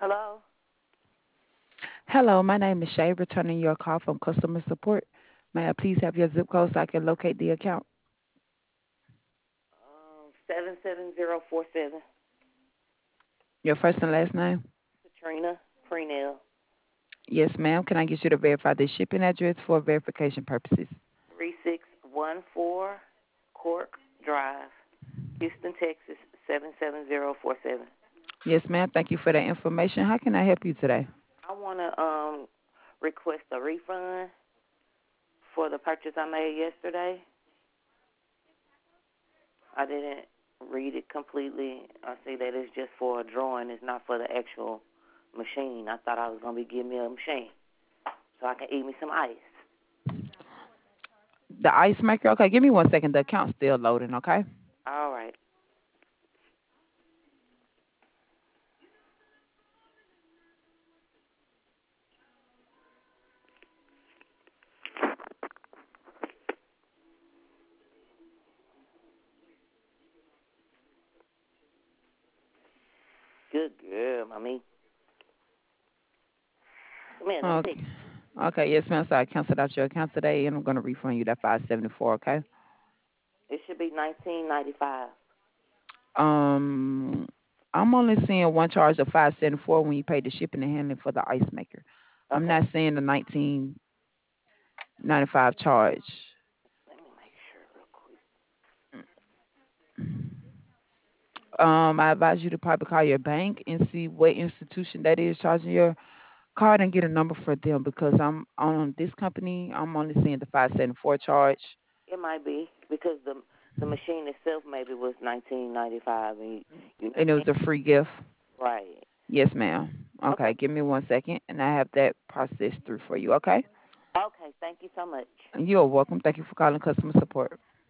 Hello? Hello, my name is Shay, returning your call from customer support. May I please have your zip code so I can locate the account? 77047. Your first and last name? Katrina Prenell. Yes, ma'am. Can I get you to verify the shipping address for verification purposes? 3614 Cork Drive, Houston, Texas 77047. Yes, ma'am. Thank you for that information. How can I help you today? I want to request a refund for the purchase I made yesterday. I didn't read it completely. I see that it's just for a drawing. It's not for the actual machine. I thought I was going to be giving me a machine so I can eat me some ice. The ice maker? Okay, give me 1 second. The account's still loading, okay? All right. Good girl, mommy. Come here, let me see. Okay. Okay, yes, ma'am. So I canceled out your account today and I'm gonna refund you that 574, okay? It should be 19.95. Um I'm only seeing one charge of 574 when you pay the shipping and handling for the ice maker. I'm Okay. not seeing the 1995 charge. Let me make sure real quick. I advise you to probably call your bank and see what institution that is charging your card and get a number for them because I'm on this company. I'm only seeing the 574 charge, It might be because the machine itself maybe was 19.95, and you and it was a free gift. right. Yes, ma'am. Okay. Okay, give me 1 second, and I have that processed through for you. Okay, Okay. Thank you so much. you're welcome. Thank you for calling customer support.